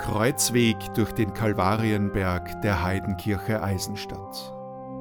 Kreuzweg durch den Kalvarienberg der Heidenkirche Eisenstadt.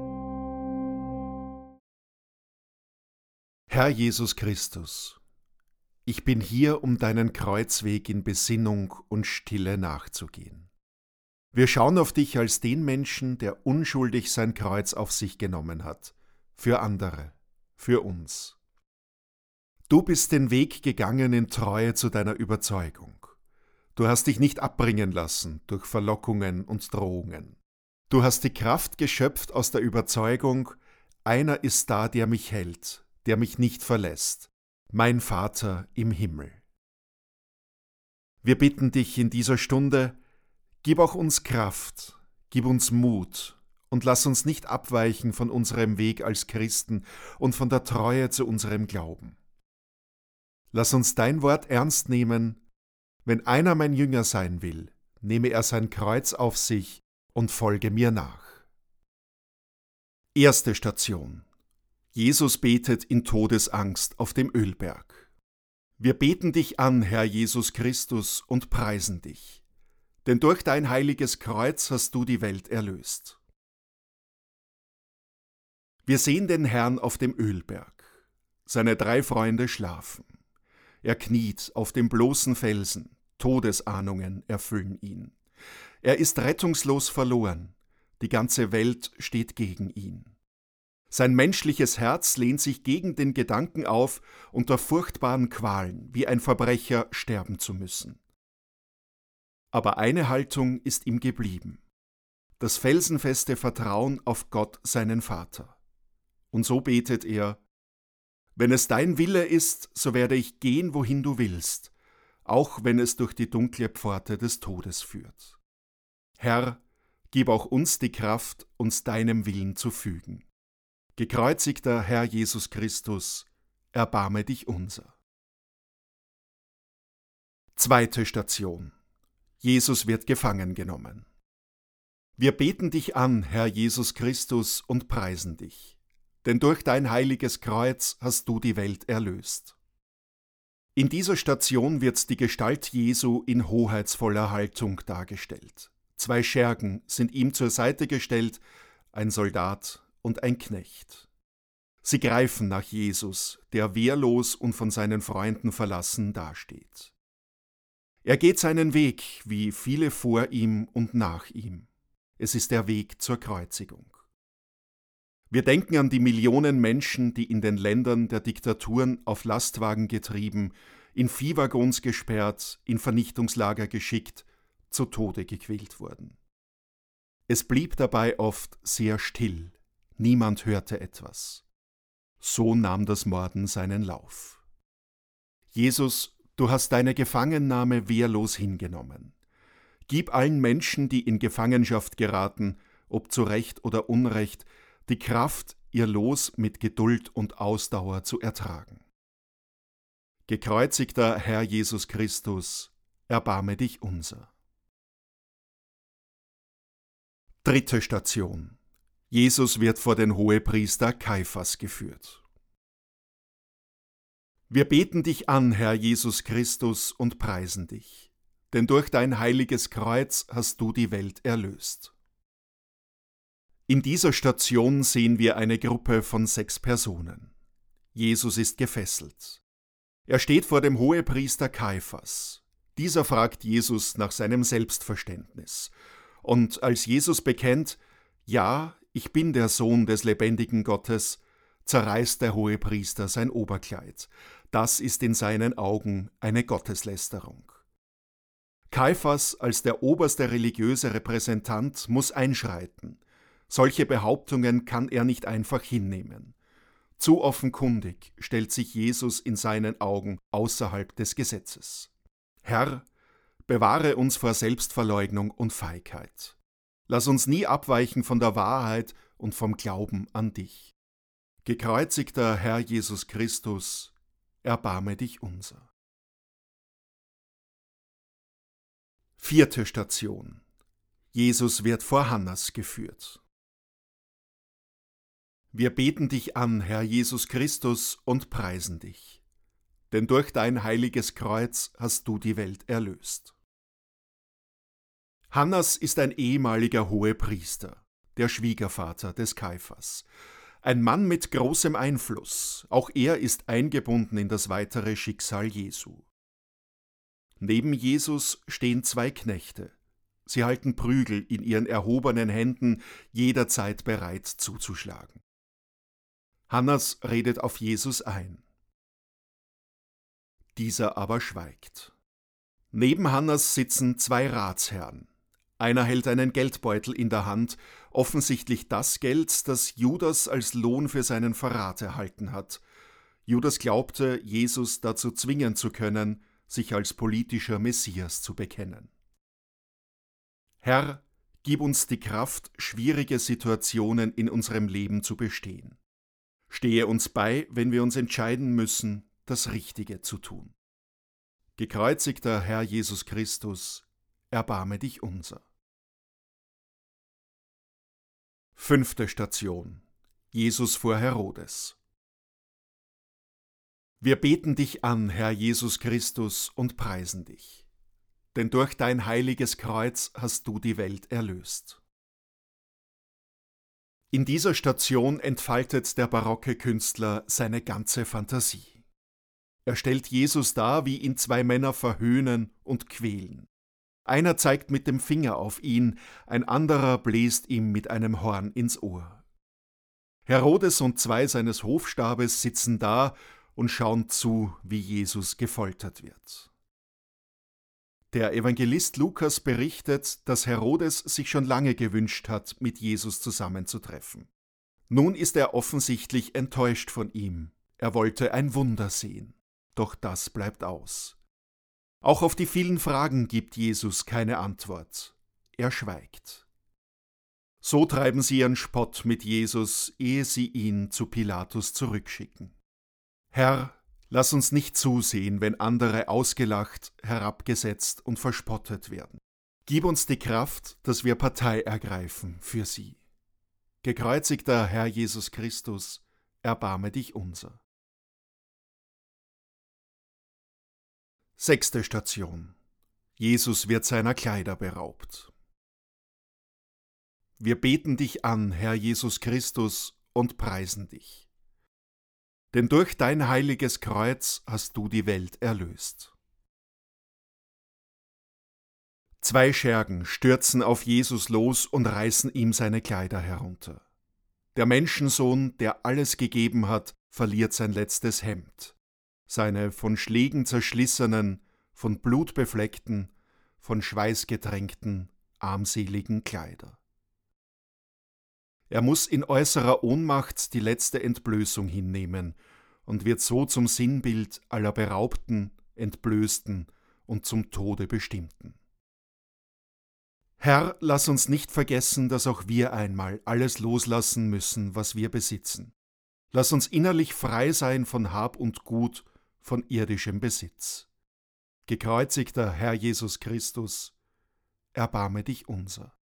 Herr Jesus Christus, ich bin hier, um deinen Kreuzweg in Besinnung und Stille nachzugehen. Wir schauen auf dich als den Menschen, der unschuldig sein Kreuz auf sich genommen hat, für andere, für uns. Du bist den Weg gegangen in Treue zu deiner Überzeugung. Du hast dich nicht abbringen lassen durch Verlockungen und Drohungen. Du hast die Kraft geschöpft aus der Überzeugung, einer ist da, der mich hält, der mich nicht verlässt, mein Vater im Himmel. Wir bitten dich in dieser Stunde, gib auch uns Kraft, gib uns Mut und lass uns nicht abweichen von unserem Weg als Christen und von der Treue zu unserem Glauben. Lass uns dein Wort ernst nehmen: Wenn einer mein Jünger sein will, nehme er sein Kreuz auf sich und folge mir nach. Erste Station: Jesus betet in Todesangst auf dem Ölberg. Wir beten dich an, Herr Jesus Christus, und preisen dich, denn durch dein heiliges Kreuz hast du die Welt erlöst. Wir sehen den Herrn auf dem Ölberg. Seine 3 Freunde schlafen. Er kniet auf dem bloßen Felsen, Todesahnungen erfüllen ihn. Er ist rettungslos verloren, die ganze Welt steht gegen ihn. Sein menschliches Herz lehnt sich gegen den Gedanken auf, unter furchtbaren Qualen wie ein Verbrecher sterben zu müssen. Aber eine Haltung ist ihm geblieben: das felsenfeste Vertrauen auf Gott, seinen Vater. Und so betet er: Wenn es dein Wille ist, so werde ich gehen, wohin du willst, auch wenn es durch die dunkle Pforte des Todes führt. Herr, gib auch uns die Kraft, uns deinem Willen zu fügen. Gekreuzigter Herr Jesus Christus, erbarme dich unser. Zweite Station: Jesus wird gefangen genommen. Wir beten dich an, Herr Jesus Christus, und preisen dich, denn durch dein heiliges Kreuz hast du die Welt erlöst. In dieser Station wird die Gestalt Jesu in hoheitsvoller Haltung dargestellt. 2 Schergen sind ihm zur Seite gestellt, ein Soldat und ein Knecht. Sie greifen nach Jesus, der wehrlos und von seinen Freunden verlassen dasteht. Er geht seinen Weg, wie viele vor ihm und nach ihm. Es ist der Weg zur Kreuzigung. Wir denken an die Millionen Menschen, die in den Ländern der Diktaturen auf Lastwagen getrieben, in Viehwaggons gesperrt, in Vernichtungslager geschickt, zu Tode gequält wurden. Es blieb dabei oft sehr still, niemand hörte etwas. So nahm das Morden seinen Lauf. Jesus, du hast deine Gefangennahme wehrlos hingenommen. Gib allen Menschen, die in Gefangenschaft geraten, ob zu Recht oder Unrecht, die Kraft, ihr Los mit Geduld und Ausdauer zu ertragen. Gekreuzigter Herr Jesus Christus, erbarme dich unser. Dritte Station: Jesus wird vor den Hohepriester Kaiphas geführt. Wir beten dich an, Herr Jesus Christus, und preisen dich, denn durch dein heiliges Kreuz hast du die Welt erlöst. In dieser Station sehen wir eine Gruppe von 6 Personen. Jesus ist gefesselt. Er steht vor dem Hohepriester Kaiphas. Dieser fragt Jesus nach seinem Selbstverständnis. Und als Jesus bekennt: Ja, ich bin der Sohn des lebendigen Gottes, zerreißt der Hohepriester sein Oberkleid. Das ist in seinen Augen eine Gotteslästerung. Kaiphas als der oberste religiöse Repräsentant muss einschreiten. Solche Behauptungen kann er nicht einfach hinnehmen. Zu offenkundig stellt sich Jesus in seinen Augen außerhalb des Gesetzes. Herr, bewahre uns vor Selbstverleugnung und Feigheit. Lass uns nie abweichen von der Wahrheit und vom Glauben an dich. Gekreuzigter Herr Jesus Christus, erbarme dich unser. Vierte Station: Jesus wird vor Hannas geführt. Wir beten dich an, Herr Jesus Christus, und preisen dich, denn durch dein heiliges Kreuz hast du die Welt erlöst. Hannas ist ein ehemaliger Hohepriester, der Schwiegervater des Kaiphas. Ein Mann mit großem Einfluss, auch er ist eingebunden in das weitere Schicksal Jesu. Neben Jesus stehen zwei Knechte. Sie halten Prügel in ihren erhobenen Händen, jederzeit bereit zuzuschlagen. Hannas redet auf Jesus ein. Dieser aber schweigt. Neben Hannas sitzen zwei Ratsherren. Einer hält einen Geldbeutel in der Hand, offensichtlich das Geld, das Judas als Lohn für seinen Verrat erhalten hat. Judas glaubte, Jesus dazu zwingen zu können, sich als politischer Messias zu bekennen. Herr, gib uns die Kraft, schwierige Situationen in unserem Leben zu bestehen. Stehe uns bei, wenn wir uns entscheiden müssen, das Richtige zu tun. Gekreuzigter Herr Jesus Christus, erbarme dich unser. 5. Station. Jesus vor Herodes. Wir beten dich an, Herr Jesus Christus, und preisen dich. Denn durch dein heiliges Kreuz hast du die Welt erlöst. In dieser Station entfaltet der barocke Künstler seine ganze Fantasie. Er stellt Jesus dar, wie ihn zwei Männer verhöhnen und quälen. Einer zeigt mit dem Finger auf ihn, ein anderer bläst ihm mit einem Horn ins Ohr. Herodes und zwei seines Hofstabes sitzen da und schauen zu, wie Jesus gefoltert wird. Der Evangelist Lukas berichtet, dass Herodes sich schon lange gewünscht hat, mit Jesus zusammenzutreffen. Nun ist er offensichtlich enttäuscht von ihm. Er wollte ein Wunder sehen. Doch das bleibt aus. Auch auf die vielen Fragen gibt Jesus keine Antwort. Er schweigt. So treiben sie ihren Spott mit Jesus, ehe sie ihn zu Pilatus zurückschicken. Herr, lass uns nicht zusehen, wenn andere ausgelacht, herabgesetzt und verspottet werden. Gib uns die Kraft, dass wir Partei ergreifen für sie. Gekreuzigter Herr Jesus Christus, erbarme dich unser. 6. Station. Jesus wird seiner Kleider beraubt. Wir beten dich an, Herr Jesus Christus, und preisen dich. Denn durch dein heiliges Kreuz hast du die Welt erlöst. Zwei Schergen stürzen auf Jesus los und reißen ihm seine Kleider herunter. Der Menschensohn, der alles gegeben hat, verliert sein letztes Hemd. Seine von Schlägen zerschlissenen, von Blut befleckten, von Schweiß getränkten, armseligen Kleider. Er muss in äußerer Ohnmacht die letzte Entblößung hinnehmen und wird so zum Sinnbild aller Beraubten, Entblößten und zum Tode Bestimmten. Herr, lass uns nicht vergessen, dass auch wir einmal alles loslassen müssen, was wir besitzen. Lass uns innerlich frei sein von Hab und Gut, von irdischem Besitz. Gekreuzigter Herr Jesus Christus, erbarme dich unser.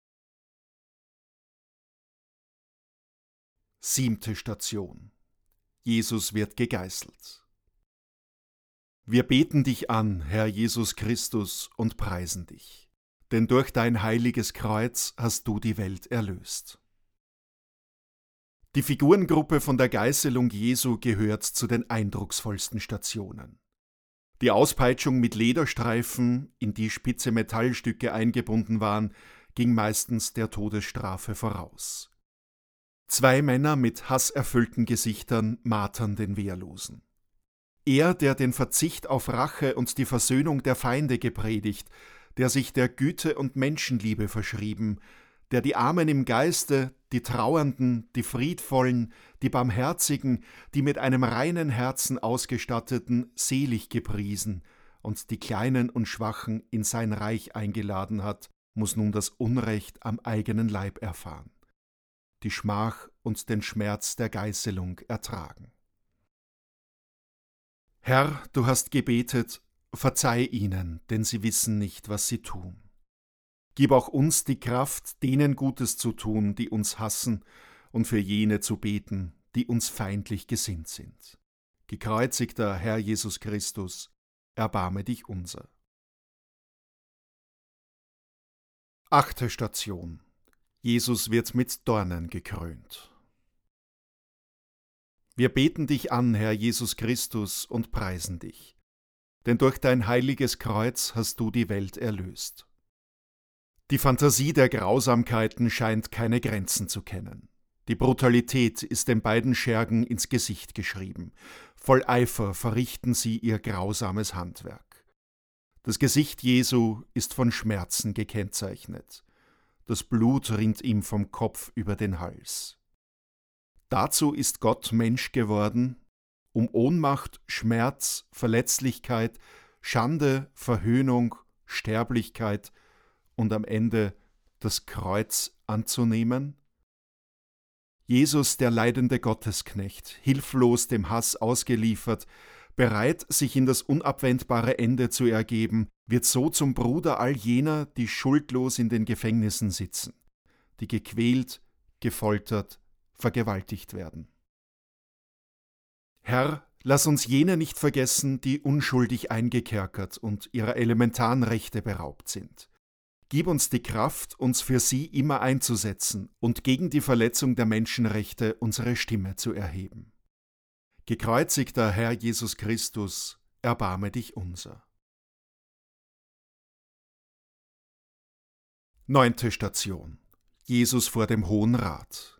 7. Station. Jesus wird gegeißelt. Wir beten dich an, Herr Jesus Christus, und preisen dich. Denn durch dein heiliges Kreuz hast du die Welt erlöst. Die Figurengruppe von der Geißelung Jesu gehört zu den eindrucksvollsten Stationen. Die Auspeitschung mit Lederstreifen, in die spitze Metallstücke eingebunden waren, ging meistens der Todesstrafe voraus. Zwei Männer mit hasserfüllten Gesichtern martern den Wehrlosen. Er, der den Verzicht auf Rache und die Versöhnung der Feinde gepredigt, der sich der Güte und Menschenliebe verschrieben, der die Armen im Geiste, die Trauernden, die Friedvollen, die Barmherzigen, die mit einem reinen Herzen Ausgestatteten selig gepriesen und die Kleinen und Schwachen in sein Reich eingeladen hat, muss nun das Unrecht am eigenen Leib erfahren, die Schmach und den Schmerz der Geißelung ertragen. Herr, du hast gebetet, verzeih ihnen, denn sie wissen nicht, was sie tun. Gib auch uns die Kraft, denen Gutes zu tun, die uns hassen, und für jene zu beten, die uns feindlich gesinnt sind. Gekreuzigter Herr Jesus Christus, erbarme dich unser. 8. Station. Jesus wird mit Dornen gekrönt. Wir beten dich an, Herr Jesus Christus, und preisen dich. Denn durch dein heiliges Kreuz hast du die Welt erlöst. Die Fantasie der Grausamkeiten scheint keine Grenzen zu kennen. Die Brutalität ist den beiden Schergen ins Gesicht geschrieben. Voll Eifer verrichten sie ihr grausames Handwerk. Das Gesicht Jesu ist von Schmerzen gekennzeichnet. Das Blut rinnt ihm vom Kopf über den Hals. Dazu ist Gott Mensch geworden, um Ohnmacht, Schmerz, Verletzlichkeit, Schande, Verhöhnung, Sterblichkeit und am Ende das Kreuz anzunehmen? Jesus, der leidende Gottesknecht, hilflos dem Hass ausgeliefert, bereit, sich in das unabwendbare Ende zu ergeben, wird so zum Bruder all jener, die schuldlos in den Gefängnissen sitzen, die gequält, gefoltert, vergewaltigt werden. Herr, lass uns jene nicht vergessen, die unschuldig eingekerkert und ihrer elementaren Rechte beraubt sind. Gib uns die Kraft, uns für sie immer einzusetzen und gegen die Verletzung der Menschenrechte unsere Stimme zu erheben. Gekreuzigter Herr Jesus Christus, erbarme dich unser. 9. Station. Jesus vor dem Hohen Rat.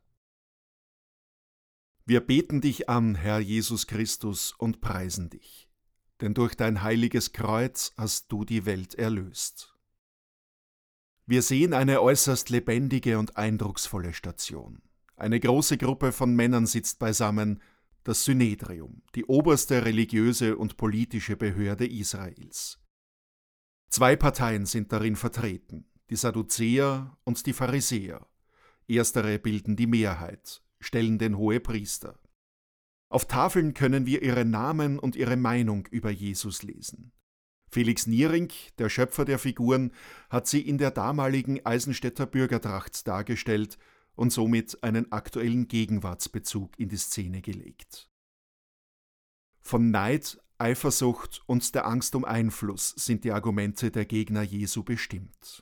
Wir beten dich an, Herr Jesus Christus, und preisen dich, denn durch dein heiliges Kreuz hast du die Welt erlöst. Wir sehen eine äußerst lebendige und eindrucksvolle Station. Eine große Gruppe von Männern sitzt beisammen, das Synedrium, die oberste religiöse und politische Behörde Israels. 2 Parteien sind darin vertreten, die Sadduzäer und die Pharisäer. Erstere bilden die Mehrheit, stellen den Hohepriester. Auf Tafeln können wir ihre Namen und ihre Meinung über Jesus lesen. Felix Niering, der Schöpfer der Figuren, hat sie in der damaligen Eisenstädter Bürgertracht dargestellt und somit einen aktuellen Gegenwartsbezug in die Szene gelegt. Von Neid, Eifersucht und der Angst um Einfluss sind die Argumente der Gegner Jesu bestimmt.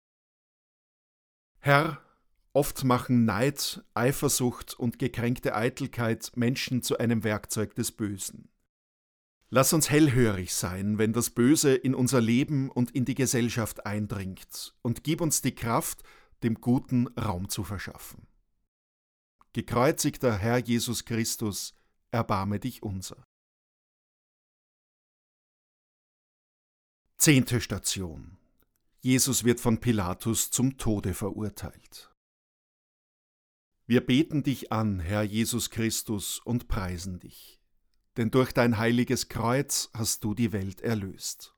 Herr, oft machen Neid, Eifersucht und gekränkte Eitelkeit Menschen zu einem Werkzeug des Bösen. Lass uns hellhörig sein, wenn das Böse in unser Leben und in die Gesellschaft eindringt, und gib uns die Kraft, dem Guten Raum zu verschaffen. Gekreuzigter Herr Jesus Christus, erbarme dich unser. 10. Station. Jesus wird von Pilatus zum Tode verurteilt. Wir beten dich an, Herr Jesus Christus, und preisen dich, denn durch dein heiliges Kreuz hast du die Welt erlöst.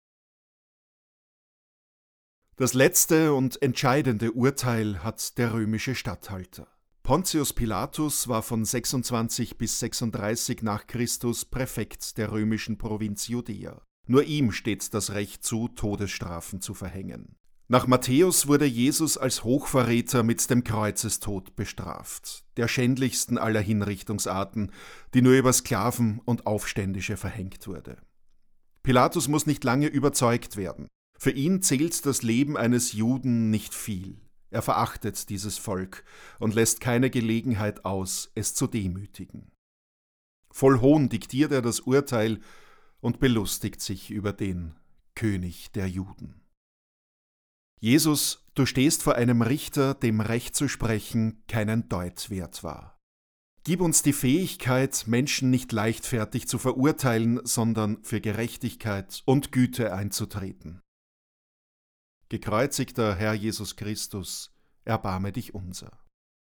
Das letzte und entscheidende Urteil hat der römische Statthalter. Pontius Pilatus war von 26 bis 36 nach Christus Präfekt der römischen Provinz Judäa. Nur ihm steht das Recht zu, Todesstrafen zu verhängen. Nach Matthäus wurde Jesus als Hochverräter mit dem Kreuzestod bestraft, der schändlichsten aller Hinrichtungsarten, die nur über Sklaven und Aufständische verhängt wurde. Pilatus muss nicht lange überzeugt werden. Für ihn zählt das Leben eines Juden nicht viel. Er verachtet dieses Volk und lässt keine Gelegenheit aus, es zu demütigen. Voll Hohn diktiert er das Urteil und belustigt sich über den König der Juden. Jesus, du stehst vor einem Richter, dem Recht zu sprechen keinen Deut wert war. Gib uns die Fähigkeit, Menschen nicht leichtfertig zu verurteilen, sondern für Gerechtigkeit und Güte einzutreten. Gekreuzigter Herr Jesus Christus, erbarme dich unser.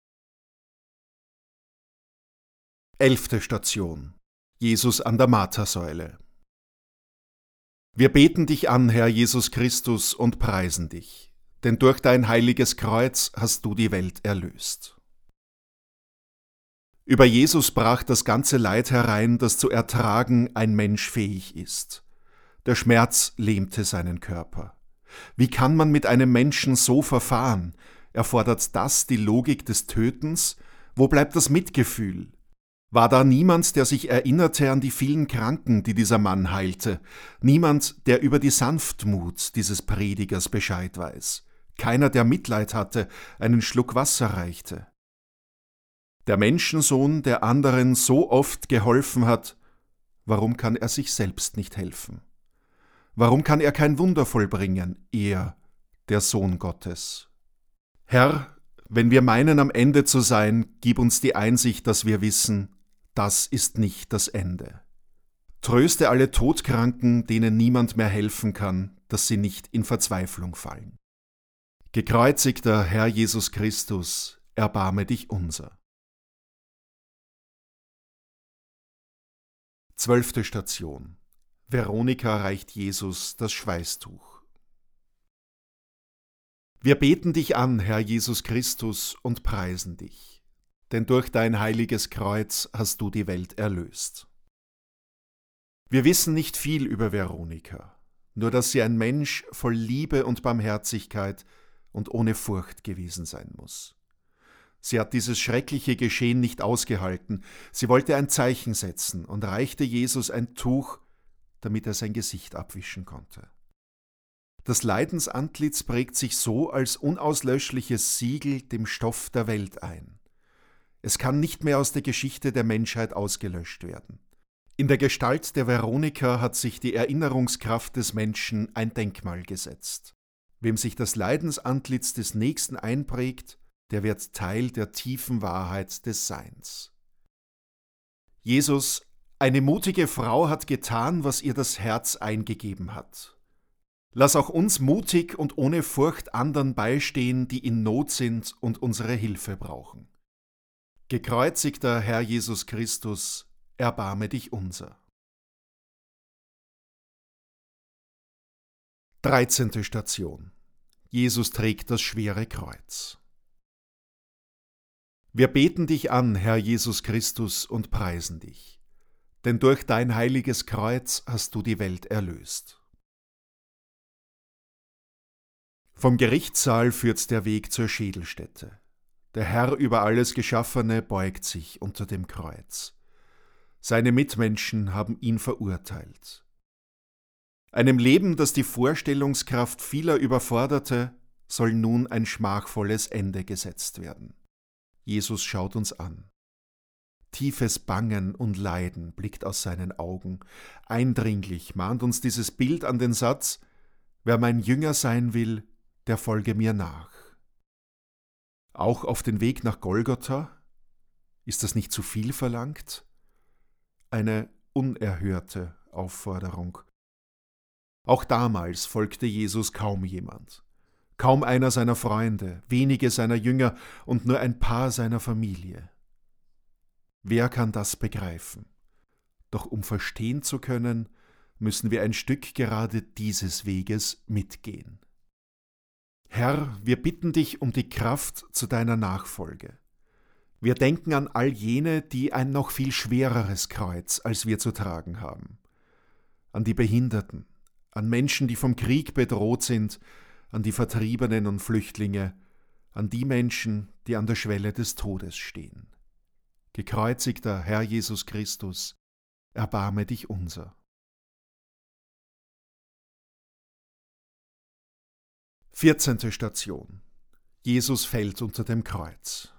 11. Station. Jesus an der Martersäule. Wir beten dich an, Herr Jesus Christus, und preisen dich, denn durch dein heiliges Kreuz hast du die Welt erlöst. Über Jesus brach das ganze Leid herein, das zu ertragen ein Mensch fähig ist. Der Schmerz lähmte seinen Körper. Wie kann man mit einem Menschen so verfahren? Erfordert das die Logik des Tötens? Wo bleibt das Mitgefühl? War da niemand, der sich erinnerte an die vielen Kranken, die dieser Mann heilte? Niemand, der über die Sanftmut dieses Predigers Bescheid weiß? keiner, der Mitleid hatte, einen Schluck Wasser reichte. Der Menschensohn, der anderen so oft geholfen hat, warum kann er sich selbst nicht helfen? Warum kann er kein Wunder vollbringen, er, der Sohn Gottes? Herr, wenn wir meinen, am Ende zu sein, gib uns die Einsicht, dass wir wissen, das ist nicht das Ende. Tröste alle Todkranken, denen niemand mehr helfen kann, dass sie nicht in Verzweiflung fallen. Gekreuzigter Herr Jesus Christus, erbarme dich unser. 12. Station. Veronika reicht Jesus das Schweißtuch. Wir beten dich an, Herr Jesus Christus, und preisen dich, denn durch dein heiliges Kreuz hast du die Welt erlöst. Wir wissen nicht viel über Veronika, nur dass sie ein Mensch voll Liebe und Barmherzigkeit und ohne Furcht gewesen sein muss. Sie hat dieses schreckliche Geschehen nicht ausgehalten, sie wollte ein Zeichen setzen und reichte Jesus ein Tuch, damit er sein Gesicht abwischen konnte. Das Leidensantlitz prägt sich so als unauslöschliches Siegel dem Stoff der Welt ein. Es kann nicht mehr aus der Geschichte der Menschheit ausgelöscht werden. In der Gestalt der Veronika hat sich die Erinnerungskraft des Menschen ein Denkmal gesetzt. Wem sich das Leidensantlitz des Nächsten einprägt, der wird Teil der tiefen Wahrheit des Seins. Jesus, eine mutige Frau, hat getan, was ihr das Herz eingegeben hat. Lass auch uns mutig und ohne Furcht anderen beistehen, die in Not sind und unsere Hilfe brauchen. Gekreuzigter Herr Jesus Christus, erbarme dich unser. 13. Station. Jesus trägt das schwere Kreuz. Wir beten dich an, Herr Jesus Christus, und preisen dich, denn durch dein heiliges Kreuz hast du die Welt erlöst. Vom Gerichtssaal führt der Weg zur Schädelstätte. Der Herr über alles Geschaffene beugt sich unter dem Kreuz. Seine Mitmenschen haben ihn verurteilt. Einem Leben, das die Vorstellungskraft vieler überforderte, soll nun ein schmachvolles Ende gesetzt werden. Jesus schaut uns an. Tiefes Bangen und Leiden blickt aus seinen Augen. Eindringlich mahnt uns dieses Bild an den Satz: Wer mein Jünger sein will, der folge mir nach. Auch auf den Weg nach Golgotha? Ist das nicht zu viel verlangt? Eine unerhörte Aufforderung. Auch damals folgte Jesus kaum jemand. Kaum einer seiner Freunde, wenige seiner Jünger und nur ein paar seiner Familie. Wer kann das begreifen? Doch um verstehen zu können, müssen wir ein Stück gerade dieses Weges mitgehen. Herr, wir bitten dich um die Kraft zu deiner Nachfolge. Wir denken an all jene, die ein noch viel schwereres Kreuz als wir zu tragen haben. An die Behinderten, an Menschen, die vom Krieg bedroht sind, an die Vertriebenen und Flüchtlinge, an die Menschen, die an der Schwelle des Todes stehen. Gekreuzigter Herr Jesus Christus, erbarme dich unser. 14. Station. Jesus fällt unter dem Kreuz.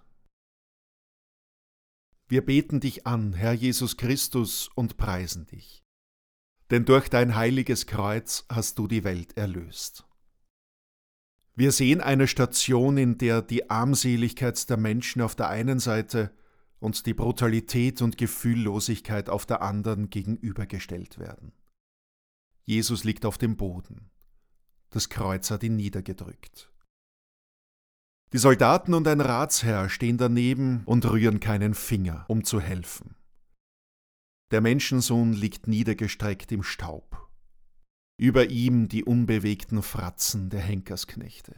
Wir beten dich an, Herr Jesus Christus, und preisen dich. Denn durch dein heiliges Kreuz hast du die Welt erlöst. Wir sehen eine Station, in der die Armseligkeit der Menschen auf der einen Seite und die Brutalität und Gefühllosigkeit auf der anderen gegenübergestellt werden. Jesus liegt auf dem Boden. Das Kreuz hat ihn niedergedrückt. Die Soldaten und ein Ratsherr stehen daneben und rühren keinen Finger, um zu helfen. Der Menschensohn liegt niedergestreckt im Staub. Über ihm die unbewegten Fratzen der Henkersknechte.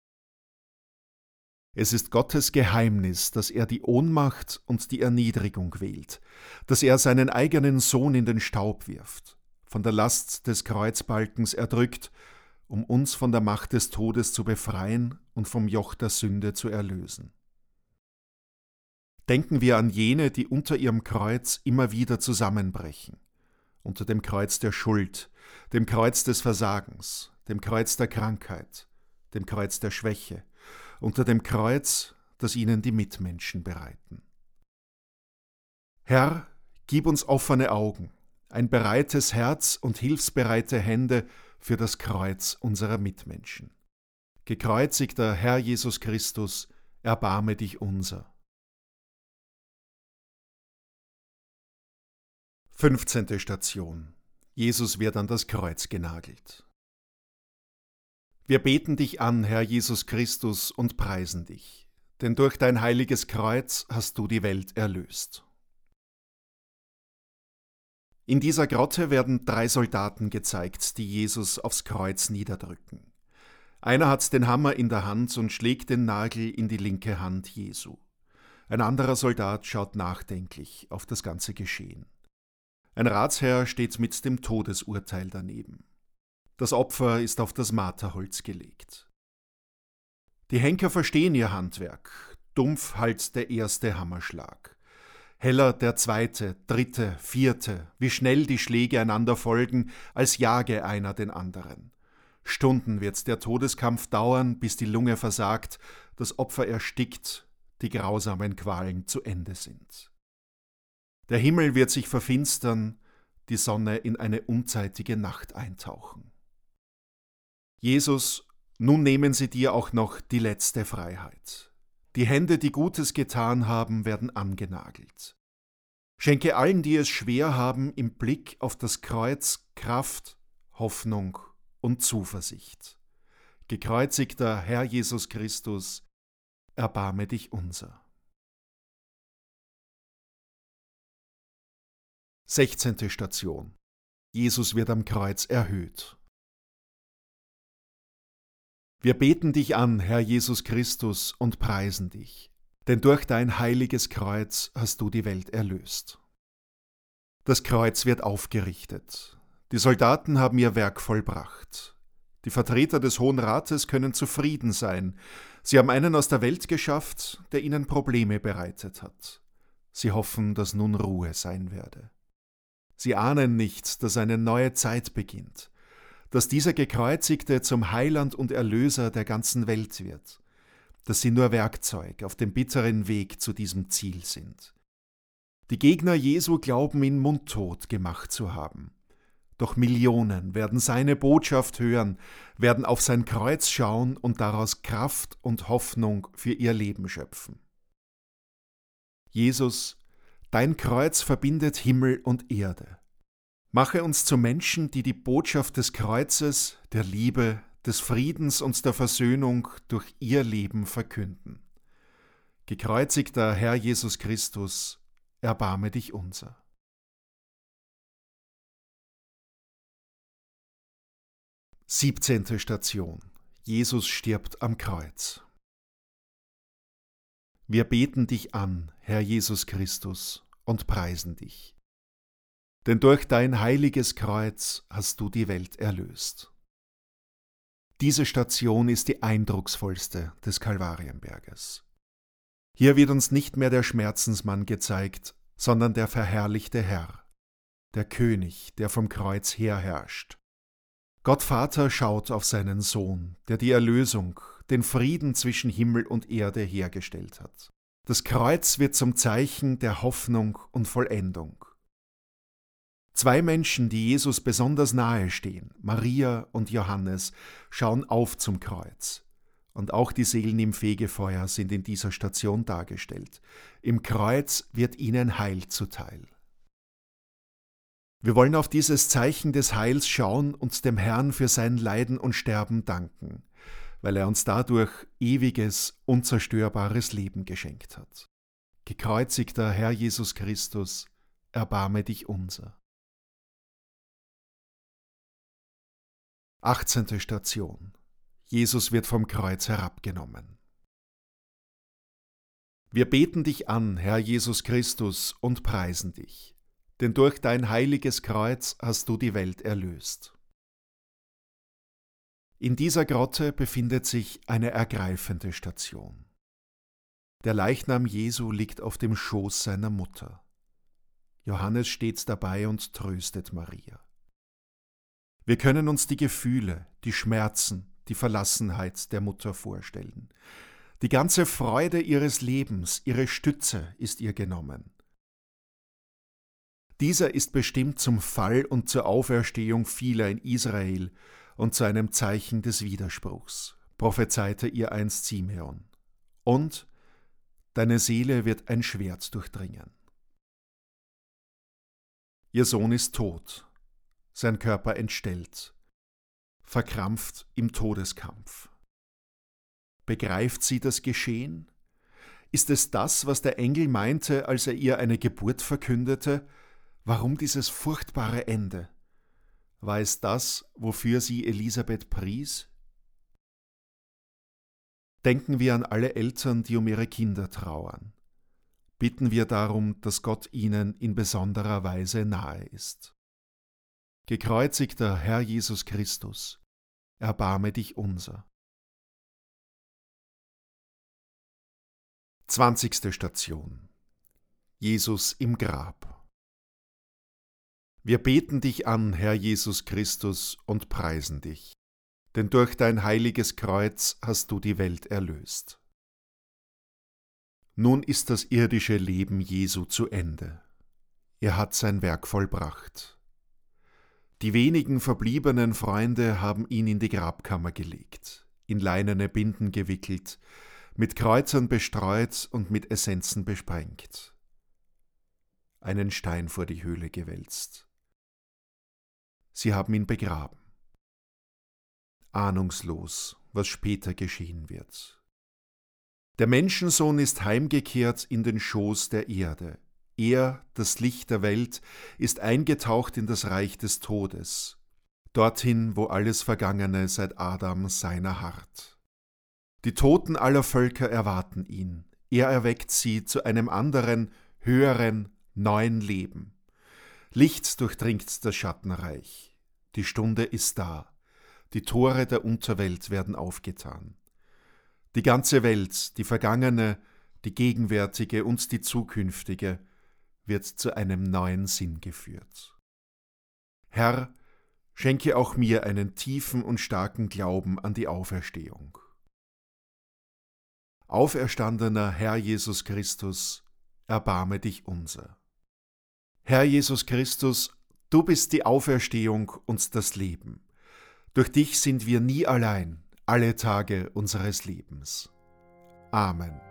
Es ist Gottes Geheimnis, dass er die Ohnmacht und die Erniedrigung wählt, dass er seinen eigenen Sohn in den Staub wirft, von der Last des Kreuzbalkens erdrückt, um uns von der Macht des Todes zu befreien und vom Joch der Sünde zu erlösen. Denken wir an jene, die unter ihrem Kreuz immer wieder zusammenbrechen, unter dem Kreuz der Schuld, dem Kreuz des Versagens, dem Kreuz der Krankheit, dem Kreuz der Schwäche, unter dem Kreuz, das ihnen die Mitmenschen bereiten. Herr, gib uns offene Augen, ein bereites Herz und hilfsbereite Hände für das Kreuz unserer Mitmenschen. Gekreuzigter Herr Jesus Christus, erbarme dich unser. 15. Station. Jesus wird an das Kreuz genagelt. Wir beten dich an, Herr Jesus Christus, und preisen dich, denn durch dein heiliges Kreuz hast du die Welt erlöst. In dieser Grotte werden 3 Soldaten gezeigt, die Jesus aufs Kreuz niederdrücken. Einer hat den Hammer in der Hand und schlägt den Nagel in die linke Hand Jesu. Ein anderer Soldat schaut nachdenklich auf das ganze Geschehen. Ein Ratsherr steht mit dem Todesurteil daneben. Das Opfer ist auf das Marterholz gelegt. Die Henker verstehen ihr Handwerk. Dumpf hallt der erste Hammerschlag. Heller der zweite, dritte, vierte, wie schnell die Schläge einander folgen, als jage einer den anderen. Stunden wird der Todeskampf dauern, bis die Lunge versagt, das Opfer erstickt, die grausamen Qualen zu Ende sind. Der Himmel wird sich verfinstern, die Sonne in eine unzeitige Nacht eintauchen. Jesus, nun nehmen sie dir auch noch die letzte Freiheit. Die Hände, die Gutes getan haben, werden angenagelt. Schenke allen, die es schwer haben, im Blick auf das Kreuz Kraft, Hoffnung und Zuversicht. Gekreuzigter Herr Jesus Christus, erbarme dich unser. 16. Station. Jesus wird am Kreuz erhöht. Wir beten dich an, Herr Jesus Christus, und preisen dich, denn durch dein heiliges Kreuz hast du die Welt erlöst. Das Kreuz wird aufgerichtet. Die Soldaten haben ihr Werk vollbracht. Die Vertreter des Hohen Rates können zufrieden sein. Sie haben einen aus der Welt geschafft, der ihnen Probleme bereitet hat. Sie hoffen, dass nun Ruhe sein werde. Sie ahnen nicht, dass eine neue Zeit beginnt, dass dieser Gekreuzigte zum Heiland und Erlöser der ganzen Welt wird, dass sie nur Werkzeug auf dem bitteren Weg zu diesem Ziel sind. Die Gegner Jesu glauben, ihn mundtot gemacht zu haben. Doch Millionen werden seine Botschaft hören, werden auf sein Kreuz schauen und daraus Kraft und Hoffnung für ihr Leben schöpfen. Jesus, dein Kreuz verbindet Himmel und Erde. Mache uns zu Menschen, die die Botschaft des Kreuzes, der Liebe, des Friedens und der Versöhnung durch ihr Leben verkünden. Gekreuzigter Herr Jesus Christus, erbarme dich unser. Siebzehnte Station. Jesus stirbt am Kreuz. Wir beten dich an, Herr Jesus Christus, und preisen dich. Denn durch dein heiliges Kreuz hast du die Welt erlöst. Diese Station ist die eindrucksvollste des Kalvarienberges. Hier wird uns nicht mehr der Schmerzensmann gezeigt, sondern der verherrlichte Herr, der König, der vom Kreuz herherrscht. Gott Vater schaut auf seinen Sohn, der die Erlösung, den Frieden zwischen Himmel und Erde hergestellt hat. Das Kreuz wird zum Zeichen der Hoffnung und Vollendung. 2 Menschen, die Jesus besonders nahe stehen, Maria und Johannes, schauen auf zum Kreuz. Und auch die Seelen im Fegefeuer sind in dieser Station dargestellt. Im Kreuz wird ihnen Heil zuteil. Wir wollen auf dieses Zeichen des Heils schauen und dem Herrn für sein Leiden und Sterben danken, weil er uns dadurch ewiges, unzerstörbares Leben geschenkt hat. Gekreuzigter Herr Jesus Christus, erbarme dich unser. 18. Station. Jesus wird vom Kreuz herabgenommen. Wir beten dich an, Herr Jesus Christus, und preisen dich, denn durch dein heiliges Kreuz hast du die Welt erlöst. In dieser Grotte befindet sich eine ergreifende Station. Der Leichnam Jesu liegt auf dem Schoß seiner Mutter. Johannes steht dabei und tröstet Maria. Wir können uns die Gefühle, die Schmerzen, die Verlassenheit der Mutter vorstellen. Die ganze Freude ihres Lebens, ihre Stütze ist ihr genommen. Dieser ist bestimmt zum Fall und zur Auferstehung vieler in Israel und zu einem Zeichen des Widerspruchs, prophezeite ihr einst Simeon. Und deine Seele wird ein Schwert durchdringen. Ihr Sohn ist tot, sein Körper entstellt, verkrampft im Todeskampf. Begreift sie das Geschehen? Ist es das, was der Engel meinte, als er ihr eine Geburt verkündete? Warum dieses furchtbare Ende? War es das, wofür sie Elisabeth pries? Denken wir an alle Eltern, die um ihre Kinder trauern. Bitten wir darum, dass Gott ihnen in besonderer Weise nahe ist. Gekreuzigter Herr Jesus Christus, erbarme dich unser. 20. Station. Jesus im Grab. Wir beten dich an, Herr Jesus Christus, und preisen dich, denn durch dein heiliges Kreuz hast du die Welt erlöst. Nun ist das irdische Leben Jesu zu Ende. Er hat sein Werk vollbracht. Die wenigen verbliebenen Freunde haben ihn in die Grabkammer gelegt, in leinene Binden gewickelt, mit Kreuzern bestreut und mit Essenzen besprengt. Einen Stein vor die Höhle gewälzt. Sie haben ihn begraben. Ahnungslos, was später geschehen wird. Der Menschensohn ist heimgekehrt in den Schoß der Erde. Er, das Licht der Welt, ist eingetaucht in das Reich des Todes, dorthin, wo alles Vergangene seit Adam seiner harrt. Die Toten aller Völker erwarten ihn. Er erweckt sie zu einem anderen, höheren, neuen Leben. Licht durchdringt das Schattenreich. Die Stunde ist da. Die Tore der Unterwelt werden aufgetan. Die ganze Welt, die vergangene, die gegenwärtige und die zukünftige, wird zu einem neuen Sinn geführt. Herr, schenke auch mir einen tiefen und starken Glauben an die Auferstehung. Auferstandener Herr Jesus Christus, erbarme dich unser. Herr Jesus Christus, du bist die Auferstehung und das Leben. Durch dich sind wir nie allein, alle Tage unseres Lebens. Amen.